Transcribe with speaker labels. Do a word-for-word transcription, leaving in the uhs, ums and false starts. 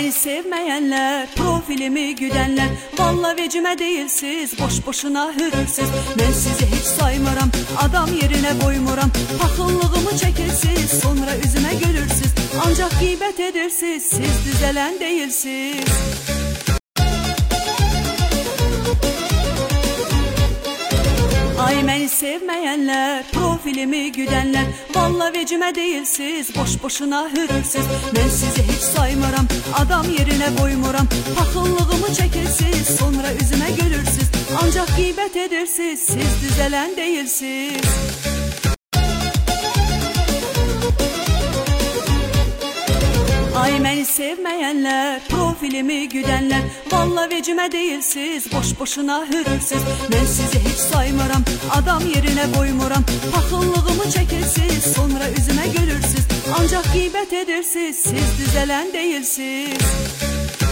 Speaker 1: məni sevməyənlər, profilimi güdənlər, valla vecimə deyilsiz, boş boşuna hürürsüz. Mən sizi heç saymaram, adam yerinə qoymuram, paxıllığımı çəkirsiz, sonra üzümə gülürsüz. Ancaq qeybət edirsiz, siz düzələn deyilsiz. Ay məni sevməyənlər, profilimi güdənlər, valla vecimə deyilsiz, boş boşuna hürürsüz. Mən sizi heç saymaram, adam yerinə qoymuram, paxıllığımı çəkirsiz, sonra üzümə gülürsüz. Ancaq qeybət edirsiz, siz düzələn deyilsiz. Ay məni sevməyənlər, profilimi güdənlər, valla vecimə deyilsiz, boş boşuna hürürsüz. Mən sizi heç saymaram, adam yerinə qoymuram, paxıllığımı çəkirsiz, sonra üzümə gülürsüz. Ancaq qeybət edirsiz, siz düzələn deyilsiz.